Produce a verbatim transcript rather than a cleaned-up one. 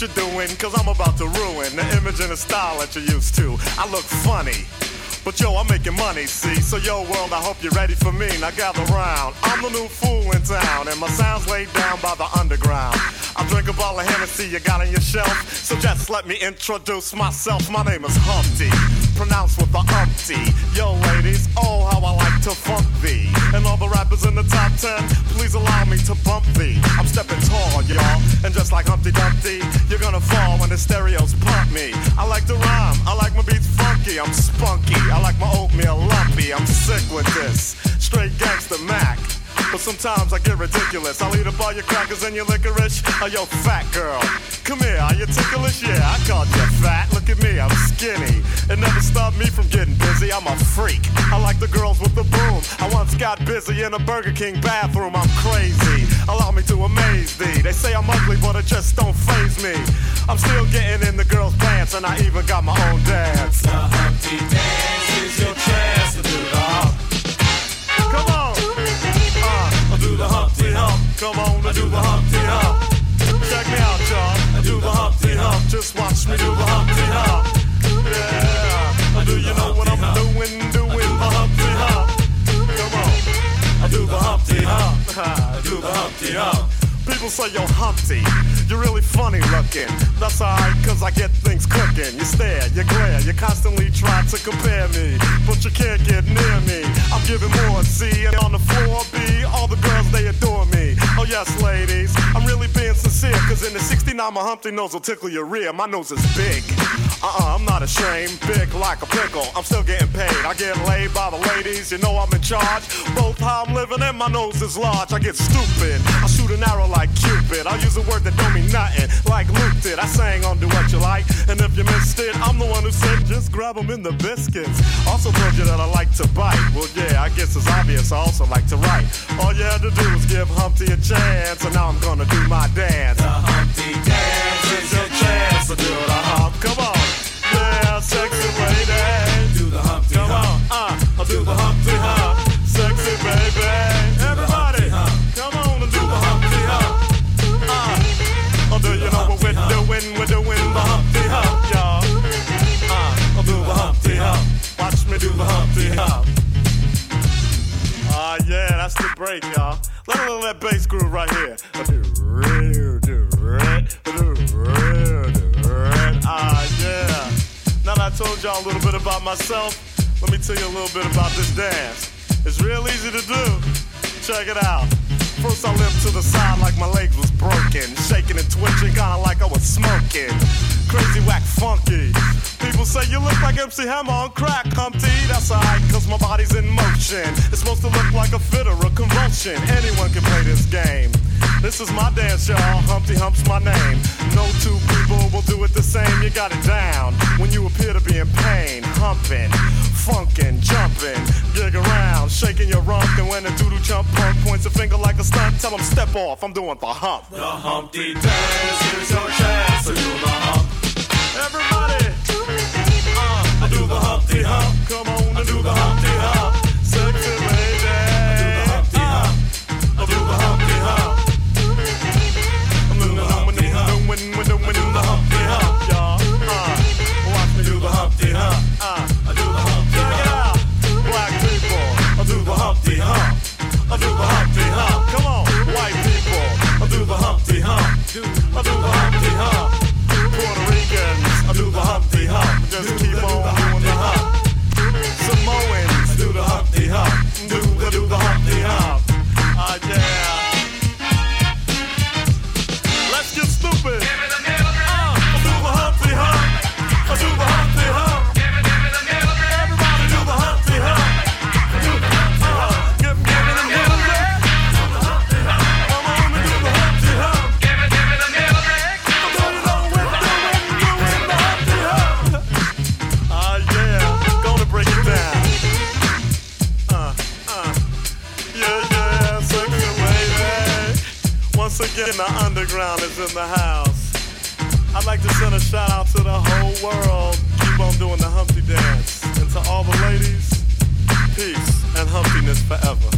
you're doing, cause I'm about to ruin the image and the style that you're used to. I look funny, but yo, I'm making money, see? So yo, world, I hope you're ready for me. Now gather round. I'm the new fool in town, and my sound's laid down by the underground. I drink a bottle of Hennessy you got on your shelf, so just let me introduce myself. My name is Humpty, pronounced with the umpty. Yo, ladies, oh, how I like to funk thee. And all the rappers in the top ten, please allow me to bump thee. I'm stepping tall, y'all, and just like Humpty Dumpty, you're gonna fall when the stereos pump me. I like to rhyme, I like my beats funky, I'm spunky. I like my oatmeal lumpy, I'm sick with this. Straight gangster Mac. But sometimes I get ridiculous. I'll eat up all your crackers and your licorice. Oh, yo, fat girl, come here, are you ticklish? Yeah, I called you fat. Look at me, I'm skinny. It never stopped me from getting busy. I'm a freak. I like the girls with the boom. I once got busy in a Burger King bathroom. I'm crazy. Allow me to amaze thee. They say I'm ugly, but it just don't faze me. I'm still getting in the girls' pants, and I even got my own dance. The Humpty Dance is your chance to do the hump. Come on. I do the Humpty Hump. Come on, I do the Humpty Hump. check me out, y'all. I do the Humpty Hump. Just watch me do the Humpty Hump. Yeah. Do you know what I'm doing? Doing the Humpty Hump. Come on. I do the Humpty Hump. I do the Humpty Hump. People say, yo, Humpty, you're really funny looking. That's alright, cause I get things cooking. You stare, you glare, you constantly try to compare me, but you can't get near me. I'm giving more, see, and on the floor, B, all the girls, they adore me. Oh yes, ladies, I'm really being sincere, cause in the sixty-nine, my Humpty nose will tickle your rear. My nose is big. Uh-uh, I'm not ashamed, big like a pickle. I'm still getting paid, I get laid by the ladies, you know I'm in charge. Both how I'm living and my nose is large. I get stupid, I shoot an arrow like Cupid. I'll use a word that don't mean nothing, like Luke did. I sang on Do What You Like, and if you missed it, I'm the one who said just grab them in the biscuits. Also told you that I like to bite. Well, yeah, I guess it's obvious I also like to write. All you had to do was give Humpty a chance, and now I'm gonna do my dance. The Humpty Dance is your chance to do the hump. Come on, yeah, sexy lady. Do the Humpty Come Hump. on, uh, I'll do the Humpty Hump. Sexy baby, everybody, come on and do the Humpty Hump. Uh, oh, do you know what we're doing? We're doing the Humpty Hump, y'all. Uh, I'll do the Humpty Hump. Watch me do the Humpty Hump. Ah, uh, yeah, that's the break, y'all. Let a little of that bass groove right here. Ah, yeah. Now that I told y'all a little bit about myself, let me tell you a little bit about this dance. It's real easy to do. Check it out. First I limped to the side like my legs was broken, shaking and twitching, kinda like I was smoking. Crazy, whack, funky. People say you look like M C Hammer on crack, Humpty. That's alright, cause my body's in motion. It's supposed to look like a fit or a convulsion. Anyone can play this game. This is my dance, y'all. Humpty Hump's my name. No two people will do it the same. You got it down when you appear to be in pain. Humping, funkin', jumping, gig around, shaking your rump. And when a doodle chump punk points a finger like a stunt, tell him step off, I'm doing the hump. The Humpty Dance is your chance to do the hump. Everybody, uh, I do the Humpty Hump. Come on, I do the Humpty Hump. Sexy lady, I do the Humpty Hump. I do the Humpty Hump. I'm doing the Humpty Hump. When we're doing the Humpty Hump, y'all. Uh, watch me do the Humpty Hump. Uh, I do the Humpty check it out, black people. I do the Humpty Hump. I do the Humpty Hump. Come on, white people. I do the Humpty Hump. I do the Humpty Hump. Puerto Ricans. I do the Humpty Hump. Just keep on doing the hump. Samoans. I do the Humpty Hump. Do the do the Humpty Hump. Ah, yeah. Let's get stupid. Uh, I do the Humpty Hump. I do the Humpty Hump. Everybody do the Humpty Hump. I do the Humpty Hump. Give, give me the music. Come on and do the Humpty Hump. Give me, give me the music. Do you know we're doing, doing the Humpty Hump? Ah, yeah. Gonna break it down. Uh, uh. Yeah, yeah, sexy lady. Once again, the underground is in the house. I'd like to send a shout out to the whole world. Keep on doing the Humpty Dance. And to all the ladies, peace and humpiness forever.